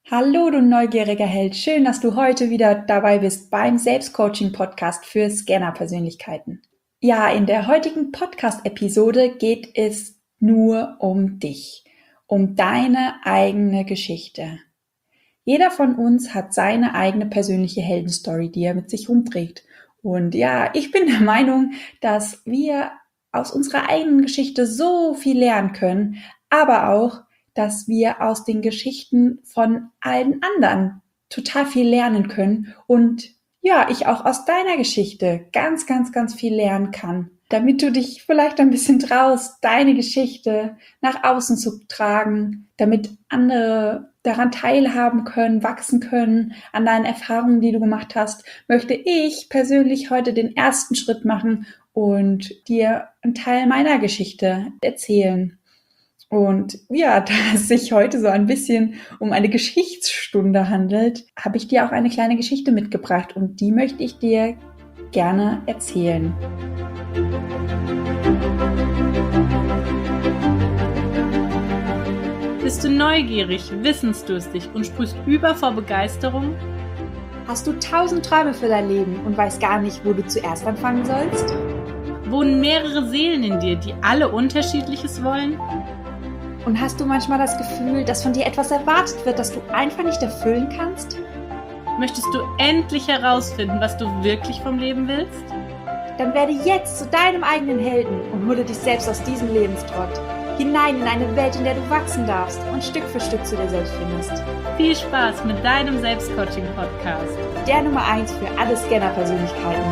Hallo, du neugieriger Held. Schön, dass du heute wieder dabei bist beim Selbstcoaching-Podcast für Scanner-Persönlichkeiten. Ja, in der heutigen Podcast-Episode geht es nur um dich, um deine eigene Geschichte. Jeder von uns hat seine eigene persönliche Heldenstory, die er mit sich rumträgt. Und ja, ich bin der Meinung, dass wir aus unserer eigenen Geschichte so viel lernen können, aber auch, dass wir aus den Geschichten von allen anderen total viel lernen können und ja, ich auch aus deiner Geschichte ganz, ganz, ganz viel lernen kann, damit du dich vielleicht ein bisschen traust, deine Geschichte nach außen zu tragen, damit andere daran teilhaben können, wachsen können, an deinen Erfahrungen, die du gemacht hast, möchte ich persönlich heute den ersten Schritt machen und dir einen Teil meiner Geschichte erzählen. Und ja, da es sich heute so ein bisschen um eine Geschichtsstunde handelt, habe ich dir auch eine kleine Geschichte mitgebracht und die möchte ich dir gerne erzählen. Bist du neugierig, wissensdurstig und sprühst über vor Begeisterung? Hast du 1000 Träume für dein Leben und weißt gar nicht, wo du zuerst anfangen sollst? Wohnen mehrere Seelen in dir, die alle Unterschiedliches wollen? Und hast du manchmal das Gefühl, dass von dir etwas erwartet wird, das du einfach nicht erfüllen kannst? Möchtest du endlich herausfinden, was du wirklich vom Leben willst? Dann werde jetzt zu deinem eigenen Helden und hole dich selbst aus diesem Lebenstrott hinein in eine Welt, in der du wachsen darfst und Stück für Stück zu dir selbst findest. Viel Spaß mit deinem Selbstcoaching-Podcast. Der Nummer 1 für alle Scanner-Persönlichkeiten.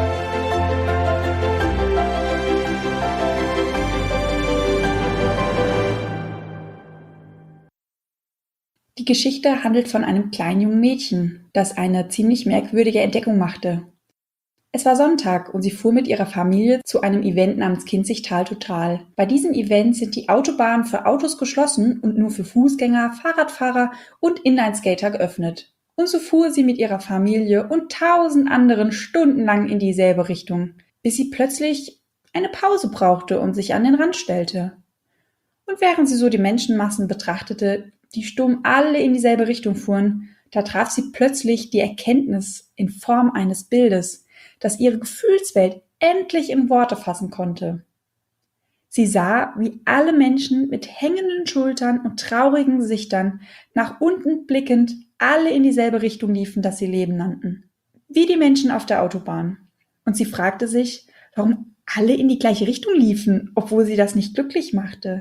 Die Geschichte handelt von einem kleinen jungen Mädchen, das eine ziemlich merkwürdige Entdeckung machte. Es war Sonntag und sie fuhr mit ihrer Familie zu einem Event namens Kinzigtal Total. Bei diesem Event sind die Autobahnen für Autos geschlossen und nur für Fußgänger, Fahrradfahrer und Inlineskater geöffnet. Und so fuhr sie mit ihrer Familie und 1000 anderen stundenlang in dieselbe Richtung, bis sie plötzlich eine Pause brauchte und sich an den Rand stellte. Und während sie so die Menschenmassen betrachtete, die stumm alle in dieselbe Richtung fuhren, da traf sie plötzlich die Erkenntnis in Form eines Bildes, das ihre Gefühlswelt endlich in Worte fassen konnte. Sie sah, wie alle Menschen mit hängenden Schultern und traurigen Gesichtern, nach unten blickend, alle in dieselbe Richtung liefen, das sie Leben nannten. Wie die Menschen auf der Autobahn. Und sie fragte sich, warum alle in die gleiche Richtung liefen, obwohl sie das nicht glücklich machte.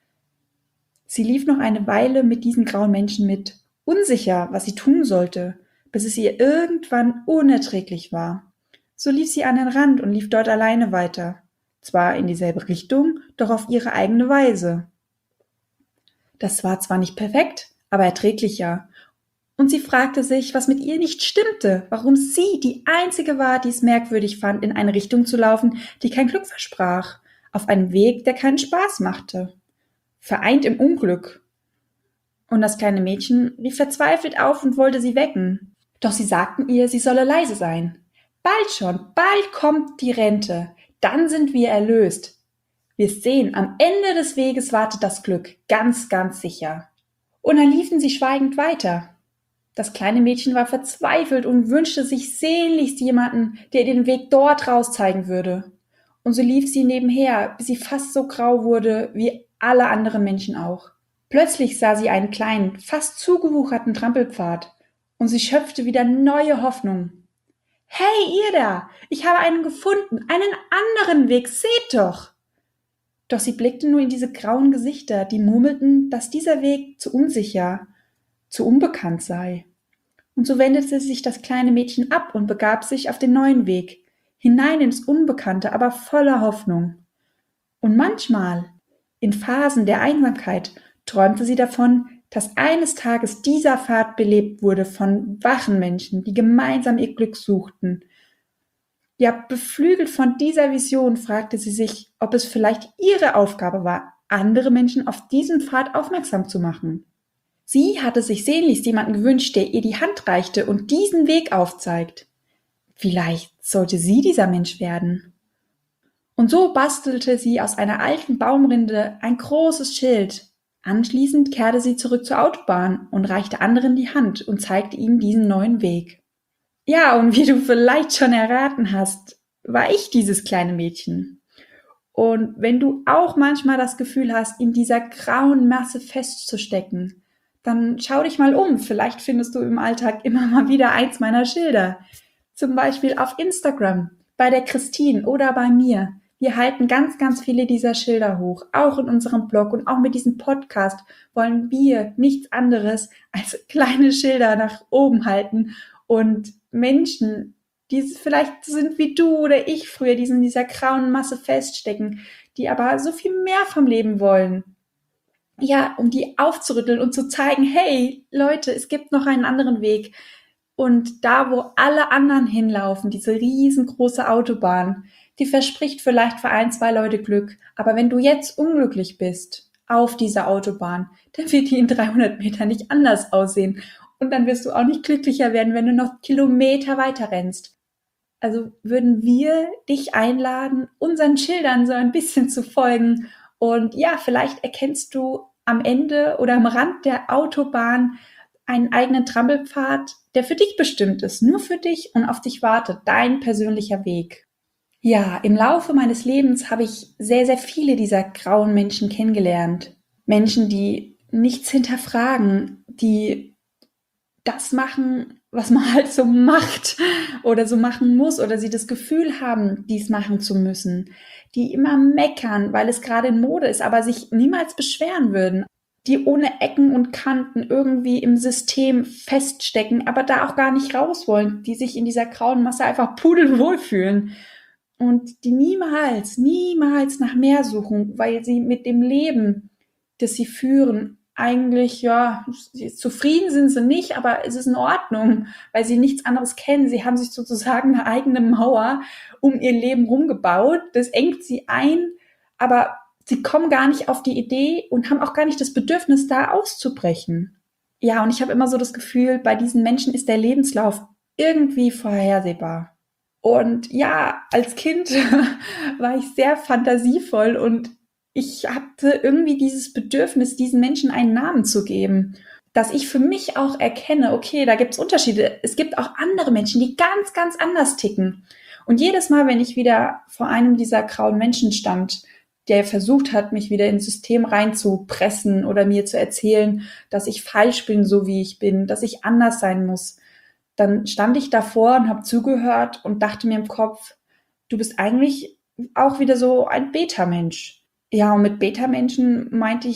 Sie lief noch eine Weile mit diesen grauen Menschen mit, unsicher, was sie tun sollte, bis es ihr irgendwann unerträglich war. So lief sie an den Rand und lief dort alleine weiter. Zwar in dieselbe Richtung, doch auf ihre eigene Weise. Das war zwar nicht perfekt, aber erträglicher. Und sie fragte sich, was mit ihr nicht stimmte, warum sie die Einzige war, die es merkwürdig fand, in eine Richtung zu laufen, die kein Glück versprach, auf einem Weg, der keinen Spaß machte. Vereint im Unglück. Und das kleine Mädchen rief verzweifelt auf und wollte sie wecken. Doch sie sagten ihr, sie solle leise sein. Bald schon, bald kommt die Rente, dann sind wir erlöst. Wir sehen, am Ende des Weges wartet das Glück, ganz, ganz sicher. Und dann liefen sie schweigend weiter. Das kleine Mädchen war verzweifelt und wünschte sich sehnlichst jemanden, der ihr den Weg dort raus zeigen würde. Und so lief sie nebenher, bis sie fast so grau wurde wie alle anderen Menschen auch. Plötzlich sah sie einen kleinen, fast zugewucherten Trampelpfad und sie schöpfte wieder neue Hoffnung. Hey, ihr da! Ich habe einen gefunden, einen anderen Weg, seht doch! Doch sie blickte nur in diese grauen Gesichter, die murmelten, dass dieser Weg zu unsicher, zu unbekannt sei. Und so wendete sich das kleine Mädchen ab und begab sich auf den neuen Weg, hinein ins Unbekannte, aber voller Hoffnung. Und manchmal, in Phasen der Einsamkeit, träumte sie davon, dass eines Tages dieser Pfad belebt wurde von wachen Menschen, die gemeinsam ihr Glück suchten. Ja, beflügelt von dieser Vision fragte sie sich, ob es vielleicht ihre Aufgabe war, andere Menschen auf diesen Pfad aufmerksam zu machen. Sie hatte sich sehnlichst jemanden gewünscht, der ihr die Hand reichte und diesen Weg aufzeigt. Vielleicht sollte sie dieser Mensch werden. Und so bastelte sie aus einer alten Baumrinde ein großes Schild, Anschließend kehrte sie zurück zur Autobahn und reichte anderen die Hand und zeigte ihnen diesen neuen Weg. Ja, und wie du vielleicht schon erraten hast, war ich dieses kleine Mädchen. Und wenn du auch manchmal das Gefühl hast, in dieser grauen Masse festzustecken, dann schau dich mal um. Vielleicht findest du im Alltag immer mal wieder eins meiner Schilder. Zum Beispiel auf Instagram, bei der Christine oder bei mir. Wir halten ganz, ganz viele dieser Schilder hoch. Auch in unserem Blog und auch mit diesem Podcast wollen wir nichts anderes als kleine Schilder nach oben halten und Menschen, die vielleicht sind wie du oder ich früher, die in dieser grauen Masse feststecken, die aber so viel mehr vom Leben wollen. Ja, um die aufzurütteln und zu zeigen, hey, Leute, es gibt noch einen anderen Weg. Und da, wo alle anderen hinlaufen, diese riesengroße Autobahn, die verspricht vielleicht für 1, 2 Leute Glück. Aber wenn du jetzt unglücklich bist auf dieser Autobahn, dann wird die in 300 Metern nicht anders aussehen. Und dann wirst du auch nicht glücklicher werden, wenn du noch Kilometer weiter rennst. Also würden wir dich einladen, unseren Schildern so ein bisschen zu folgen. Und ja, vielleicht erkennst du am Ende oder am Rand der Autobahn einen eigenen Trampelpfad, der für dich bestimmt ist, nur für dich und auf dich wartet, dein persönlicher Weg. Ja, im Laufe meines Lebens habe ich sehr, sehr viele dieser grauen Menschen kennengelernt. Menschen, die nichts hinterfragen, die das machen, was man halt so macht oder so machen muss oder sie das Gefühl haben, dies machen zu müssen, die immer meckern, weil es gerade in Mode ist, aber sich niemals beschweren würden, die ohne Ecken und Kanten irgendwie im System feststecken, aber da auch gar nicht raus wollen, die sich in dieser grauen Masse einfach pudelwohl fühlen und die niemals, niemals nach mehr suchen, weil sie mit dem Leben, das sie führen, eigentlich, ja, zufrieden sind sie nicht, aber es ist in Ordnung, weil sie nichts anderes kennen. Sie haben sich sozusagen eine eigene Mauer um ihr Leben rumgebaut. Das engt sie ein, aber sie kommen gar nicht auf die Idee und haben auch gar nicht das Bedürfnis, da auszubrechen. Ja, und ich habe immer so das Gefühl, bei diesen Menschen ist der Lebenslauf irgendwie vorhersehbar. Und ja, als Kind war ich sehr fantasievoll und ich hatte irgendwie dieses Bedürfnis, diesen Menschen einen Namen zu geben, dass ich für mich auch erkenne, okay, da gibt's Unterschiede. Es gibt auch andere Menschen, die ganz, ganz anders ticken. Und jedes Mal, wenn ich wieder vor einem dieser grauen Menschen stand, der versucht hat, mich wieder ins System reinzupressen oder mir zu erzählen, dass ich falsch bin, so wie ich bin, dass ich anders sein muss, dann stand ich davor und habe zugehört und dachte mir im Kopf, du bist eigentlich auch wieder so ein Beta-Mensch. Ja, und mit Beta-Menschen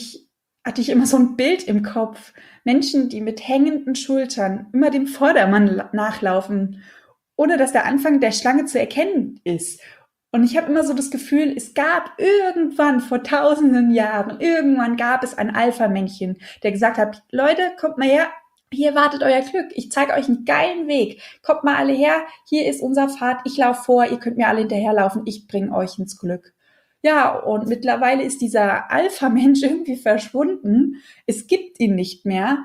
hatte ich immer so ein Bild im Kopf. Menschen, die mit hängenden Schultern immer dem Vordermann nachlaufen, ohne dass der Anfang der Schlange zu erkennen ist. Und ich habe immer so das Gefühl, es gab irgendwann vor tausenden Jahren, irgendwann gab es ein Alpha-Männchen, der gesagt hat, Leute, kommt mal her, hier wartet euer Glück, ich zeige euch einen geilen Weg, kommt mal alle her, hier ist unser Pfad, ich laufe vor, ihr könnt mir alle hinterherlaufen, ich bringe euch ins Glück. Ja, und mittlerweile ist dieser Alpha-Mensch irgendwie verschwunden. Es gibt ihn nicht mehr.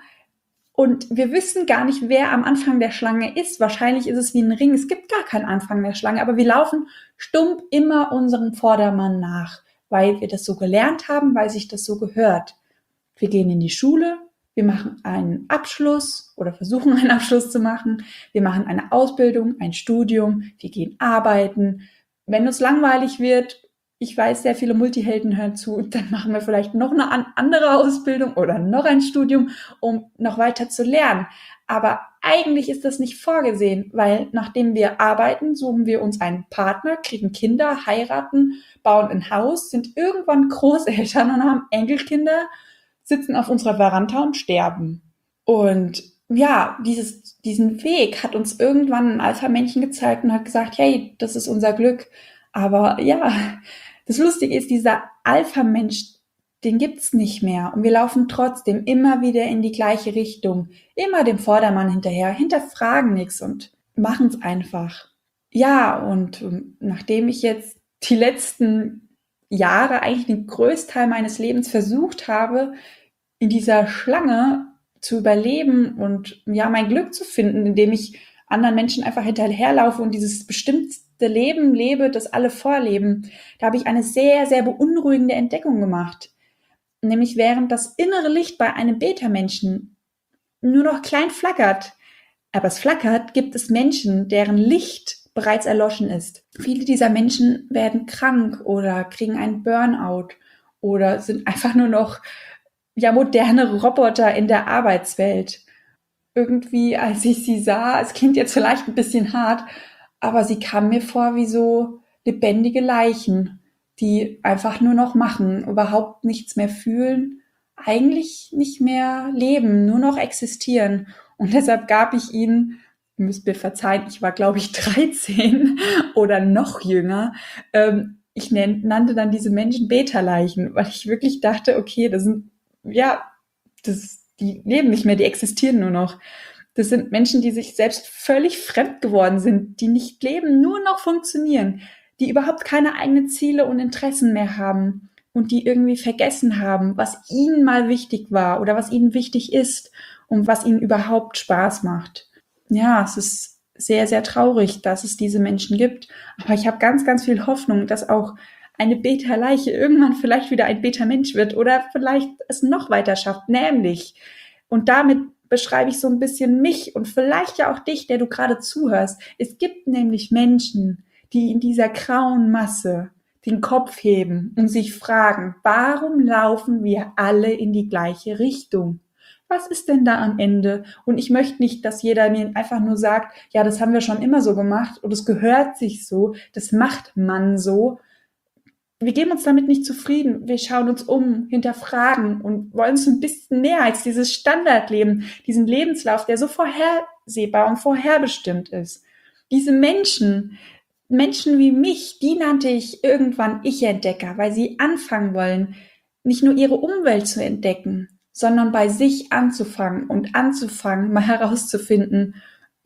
Und wir wissen gar nicht, wer am Anfang der Schlange ist. Wahrscheinlich ist es wie ein Ring. Es gibt gar keinen Anfang der Schlange, aber wir laufen stumpf immer unserem Vordermann nach, weil wir das so gelernt haben, weil sich das so gehört. Wir gehen in die Schule, wir machen einen Abschluss oder versuchen einen Abschluss zu machen. Wir machen eine Ausbildung, ein Studium, wir gehen arbeiten. Wenn uns langweilig wird, ich weiß, sehr viele Multihelden hören zu, dann machen wir vielleicht noch eine andere Ausbildung oder noch ein Studium, um noch weiter zu lernen. Aber eigentlich ist das nicht vorgesehen, weil nachdem wir arbeiten, suchen wir uns einen Partner, kriegen Kinder, heiraten, bauen ein Haus, sind irgendwann Großeltern und haben Enkelkinder, sitzen auf unserer Veranda und sterben. Und ja, diesen Weg hat uns irgendwann ein Alpha-Männchen gezeigt und hat gesagt, hey, das ist unser Glück. Aber ja, das Lustige ist, dieser Alpha-Mensch, den gibt's nicht mehr. Und wir laufen trotzdem immer wieder in die gleiche Richtung. Immer dem Vordermann hinterher, hinterfragen nichts und machen's einfach. Ja, und nachdem ich jetzt die letzten Jahre eigentlich den Größteil meines Lebens versucht habe, in dieser Schlange zu überleben und ja, mein Glück zu finden, indem ich anderen Menschen einfach hinterherlaufe und dieses bestimmte Leben lebe, das alle vorleben. Da habe ich eine sehr, sehr beunruhigende Entdeckung gemacht. nämlich während das innere Licht bei einem Beta-Menschen nur noch klein flackert. Aber es flackert, gibt es Menschen, deren Licht bereits erloschen ist. Viele dieser Menschen werden krank oder kriegen einen Burnout oder sind einfach nur noch moderne Roboter in der Arbeitswelt. Irgendwie, als ich sie sah, es klingt jetzt vielleicht ein bisschen hart, aber sie kam mir vor wie so lebendige Leichen, die einfach nur noch machen, überhaupt nichts mehr fühlen, eigentlich nicht mehr leben, nur noch existieren. Und deshalb gab ich ihnen, ihr müsst mir verzeihen, ich war, glaube ich, 13 oder noch jünger. Ich nannte dann diese Menschen Beta-Leichen, weil ich wirklich dachte, okay, die leben nicht mehr, die existieren nur noch. Das sind Menschen, die sich selbst völlig fremd geworden sind, die nicht leben, nur noch funktionieren, die überhaupt keine eigenen Ziele und Interessen mehr haben und die irgendwie vergessen haben, was ihnen mal wichtig war oder was ihnen wichtig ist und was ihnen überhaupt Spaß macht. Ja, es ist sehr, sehr traurig, dass es diese Menschen gibt, aber ich habe ganz, ganz viel Hoffnung, dass auch eine Beta-Leiche irgendwann vielleicht wieder ein Beta-Mensch wird oder vielleicht es noch weiter schafft, nämlich, und damit beschreibe ich so ein bisschen mich und vielleicht ja auch dich, der du gerade zuhörst. Es gibt nämlich Menschen, die in dieser grauen Masse den Kopf heben und sich fragen, warum laufen wir alle in die gleiche Richtung? Was ist denn da am Ende? Und ich möchte nicht, dass jeder mir einfach nur sagt, ja, das haben wir schon immer so gemacht und es gehört sich so, das macht man so. Wir geben uns damit nicht zufrieden. Wir schauen uns um, hinterfragen und wollen so ein bisschen mehr als dieses Standardleben, diesen Lebenslauf, der so vorhersehbar und vorherbestimmt ist. Diese Menschen wie mich, die nannte ich irgendwann Ich-Entdecker, weil sie anfangen wollen, nicht nur ihre Umwelt zu entdecken, sondern bei sich anzufangen mal herauszufinden,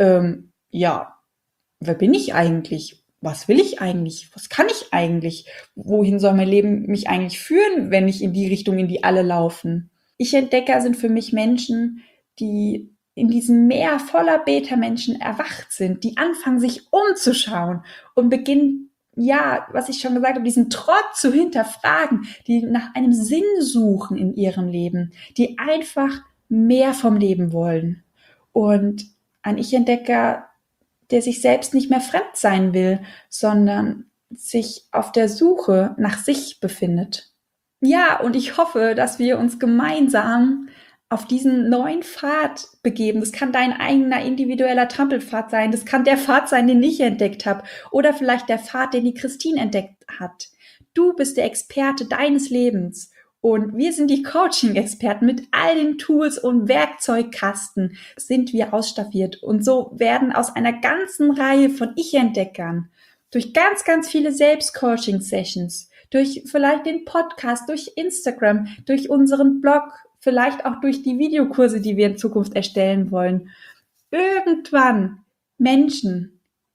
wer bin ich eigentlich? Was will ich eigentlich? Was kann ich eigentlich? Wohin soll mein Leben mich eigentlich führen, wenn ich in die Richtung, in die alle laufen? Ich-Entdecker sind für mich Menschen, die in diesem Meer voller Beta-Menschen erwacht sind, die anfangen, sich umzuschauen und beginnen, was ich schon gesagt habe, diesen Trott zu hinterfragen, die nach einem Sinn suchen in ihrem Leben, die einfach mehr vom Leben wollen. Und ein Ich-Entdecker, der sich selbst nicht mehr fremd sein will, sondern sich auf der Suche nach sich befindet. Ja, und ich hoffe, dass wir uns gemeinsam auf diesen neuen Pfad begeben. Das kann dein eigener individueller Trampelpfad sein, das kann der Pfad sein, den ich entdeckt habe oder vielleicht der Pfad, den die Christine entdeckt hat. Du bist der Experte deines Lebens. Und wir sind die Coaching-Experten. Mit all den Tools und Werkzeugkasten sind wir ausstaffiert. Und so werden aus einer ganzen Reihe von Ich-Entdeckern durch ganz, ganz viele Selbst-Coaching-Sessions, durch vielleicht den Podcast, durch Instagram, durch unseren Blog, vielleicht auch durch die Videokurse, die wir in Zukunft erstellen wollen, irgendwann Menschen,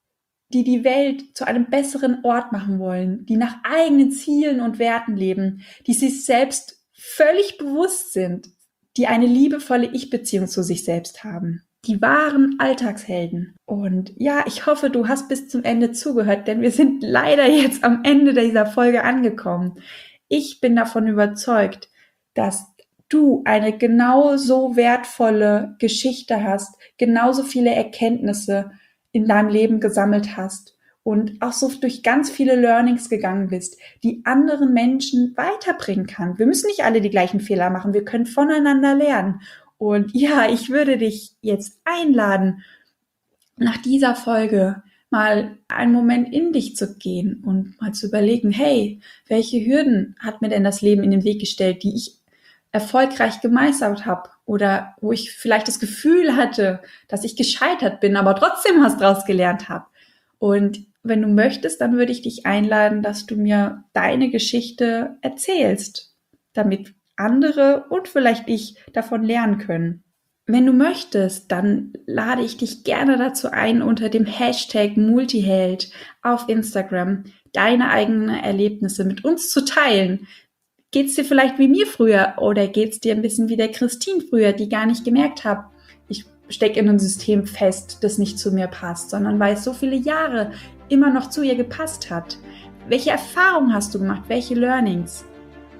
die die Welt zu einem besseren Ort machen wollen, die nach eigenen Zielen und Werten leben, die sich selbst völlig bewusst sind, die eine liebevolle Ich-Beziehung zu sich selbst haben. Die wahren Alltagshelden. Und ja, ich hoffe, du hast bis zum Ende zugehört, denn wir sind leider jetzt am Ende dieser Folge angekommen. Ich bin davon überzeugt, dass du eine genauso wertvolle Geschichte hast, genauso viele Erkenntnisse in deinem Leben gesammelt hast und auch so durch ganz viele Learnings gegangen bist, die anderen Menschen weiterbringen kann. Wir müssen nicht alle die gleichen Fehler machen, wir können voneinander lernen. Und ja, ich würde dich jetzt einladen, nach dieser Folge mal einen Moment in dich zu gehen und mal zu überlegen, hey, welche Hürden hat mir denn das Leben in den Weg gestellt, die ich erfolgreich gemeistert habe oder wo ich vielleicht das Gefühl hatte, dass ich gescheitert bin, aber trotzdem was draus gelernt habe. Und wenn du möchtest, dann würde ich dich einladen, dass du mir deine Geschichte erzählst, damit andere und vielleicht ich davon lernen können. Wenn du möchtest, dann lade ich dich gerne dazu ein, unter dem Hashtag Multiheld auf Instagram deine eigenen Erlebnisse mit uns zu teilen. Geht's dir vielleicht wie mir früher oder geht's dir ein bisschen wie der Christine früher, die gar nicht gemerkt hat, ich stecke in einem System fest, das nicht zu mir passt, sondern weil es so viele Jahre immer noch zu ihr gepasst hat. Welche Erfahrungen hast du gemacht? Welche Learnings?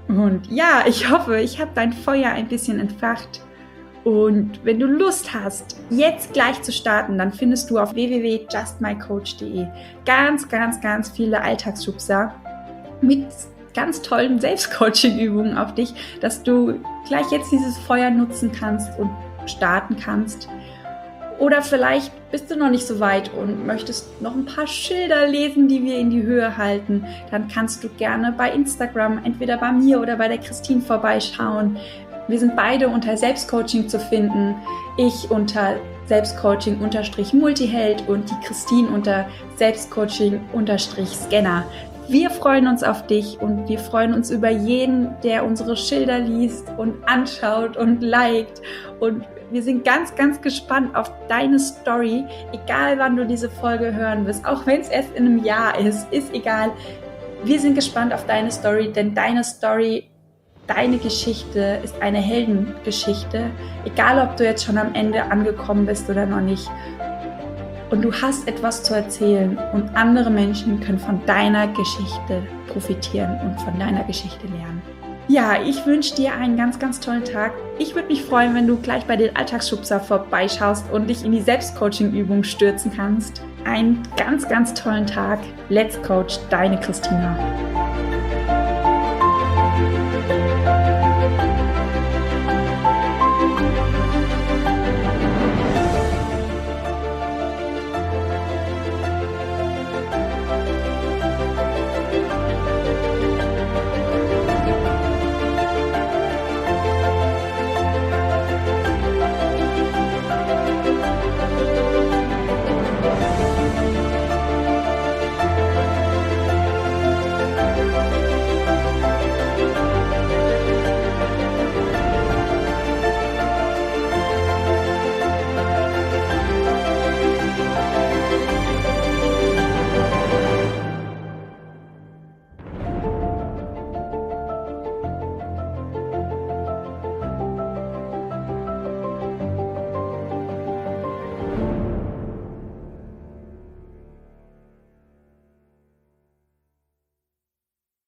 Und ja, ich hoffe, ich habe dein Feuer ein bisschen entfacht. Und wenn du Lust hast, jetzt gleich zu starten, dann findest du auf www.justmycoach.de ganz, ganz, ganz viele Alltagsschubser mit ganz tollen Selbstcoaching-Übungen auf dich, dass du gleich jetzt dieses Feuer nutzen kannst und starten kannst. Oder vielleicht bist du noch nicht so weit und möchtest noch ein paar Schilder lesen, die wir in die Höhe halten. Dann kannst du gerne bei Instagram, entweder bei mir oder bei der Christine vorbeischauen. Wir sind beide unter Selbstcoaching zu finden. Ich unter Selbstcoaching-Multiheld und die Christine unter Selbstcoaching-Scanner. Wir freuen uns auf dich und wir freuen uns über jeden, der unsere Schilder liest und anschaut und liked. Und wir sind ganz, ganz gespannt auf deine Story, egal wann du diese Folge hören wirst, auch wenn es erst in einem Jahr ist egal. Wir sind gespannt auf deine Story, denn deine Story, deine Geschichte ist eine Heldengeschichte, egal ob du jetzt schon am Ende angekommen bist oder noch nicht. Und du hast etwas zu erzählen und andere Menschen können von deiner Geschichte profitieren und von deiner Geschichte lernen. Ja, ich wünsche dir einen ganz, ganz tollen Tag. Ich würde mich freuen, wenn du gleich bei den Alltagsschubser vorbeischaust und dich in die Selbstcoaching-Übung stürzen kannst. Einen ganz, ganz tollen Tag. Let's Coach, deine Christina.